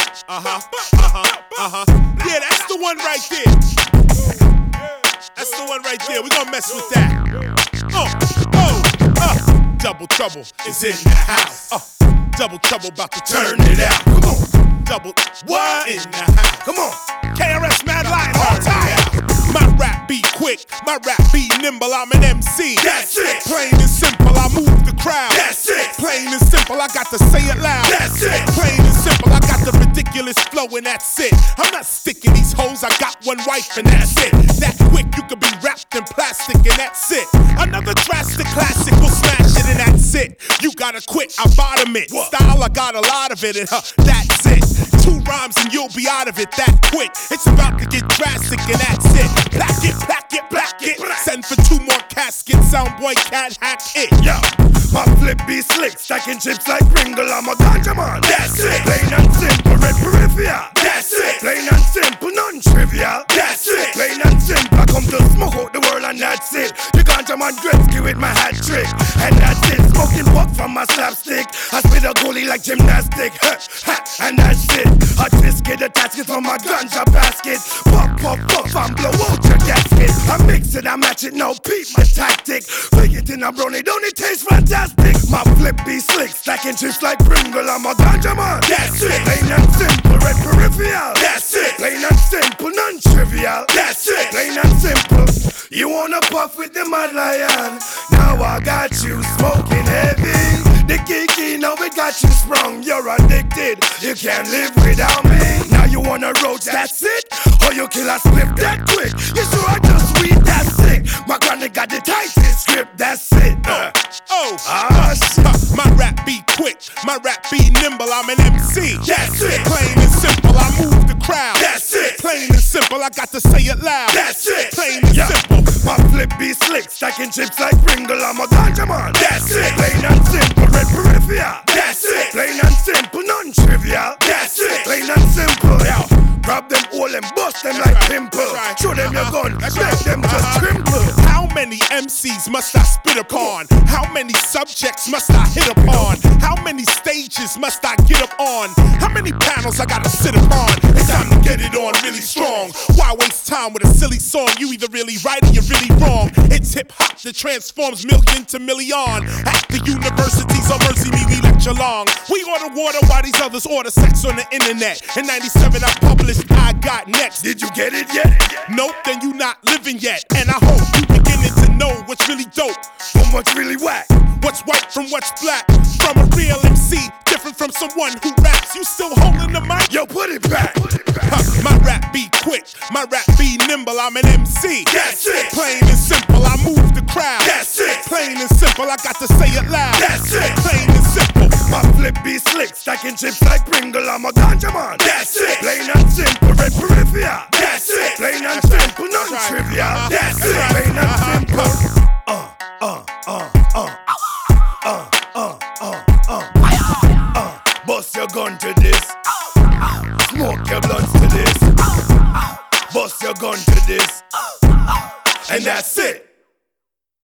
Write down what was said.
Yeah, that's the one right there. That's the one right there. We gonna mess with that. Double trouble is in the house. Double trouble about to turn it out. Come on. Double what in the house? Come on. KRS Mad Lion, hard time. My rap be quick, my rap be nimble, I'm an MC. That's it. Plain and simple, I move the crowd. That's it. Plain and simple, I got to say it loud. That's it. Plain and simple, I got the ridiculous flow and that's it. I'm not sticking these hoes, I got one wife and that's it. That quick, you could be wrapped in plastic and that's it. Another drastic classic, we'll smash it and that's it. You gotta quit, I bottom it. Style, I got a lot of it and that's it. 2 rhymes and you'll be out of it that quick. It's about to get drastic and that's it. Black it, black it, black it. Send for 2 more caskets, Soundboy can't hack it. Yo, my flip be slick, stacking chips like Pringle, I'm a ganja man. That's it. Plain and simple, red peripheral. That's it. Plain and simple, non-trivial. That's it. Plain and simple, I come to smoke out the world and that's it. The ganja man Gretzky with my hat trick, and that's it. Smoking walk from my slapstick, I spit a goalie like gymnastic. And that's it. I twist get a tasket from my ganja basket. Pop, pop, pop, and blow out your gasket. I mix it, I match it, now peep my tactic. Flick it in a brownie, don't it taste fantastic? My flip be slick, stacking chips like Pringle, I'm a ganja man. That's it. Plain and simple, red peripheral. That's it. Plain and simple, non-trivial. That's it. Plain and simple. You wanna puff with the Mad Lion? Now I got you smoking heavy. The kiki, now we got you sprung. You're addicted, you can't live without me. Now you wanna roach, that's it? Or you kill a split that quick? You sure I just weed, that's sick. My granny got the tightest script, that's it. My rap be quick, my rap be nimble, I'm an MC. That's it. Plain and simple, I move the crowd. That's it. Plain and simple, I got to say it loud. That's it. Plain and simple. My flip be slick, stacking chips like Pringle, I'm a ganja man. That's it. Plain and simple, red peripheral. That's it. Plain and simple, non-trivial. That's it. Plain and simple, yeah. Grab them all and bust them like pimple. Show them your gun, make them just trimple. How many MCs must I spit upon? How many subjects must I hit upon? How many stages must I get up on? How many panels I gotta sit upon? It's time to get it on really strong. Why waste time with a silly song? You either really right or you're really wrong. It's hip hop that transforms million to million. At the universities of Mercy Me, we lecture long. We order water while these others order sex on the internet. In 97 I published I Got Next. Did you get it yet? Nope, then you not living yet. And I hope you beginning to know what's really dope from what's really whack. What's white from what's black. From a real MC, different from someone who raps. You still holding the mic? Yo, put it back. My rap be quick, my rap be nimble, I'm an MC. That's it. Plain and simple, I move the crowd. That's it. Plain and simple, I got to say it loud. That's it. Plain and simple. My flip be slick, stacking chips like Pringle, I'm a ganja man. That's it. Plain and simple, red peripheral. That's it. Plain and simple, non-trivial. That's it. Plain and simple. Bust your gun to this. Smoke your blunts to this. Bust your gun to this. And that's it.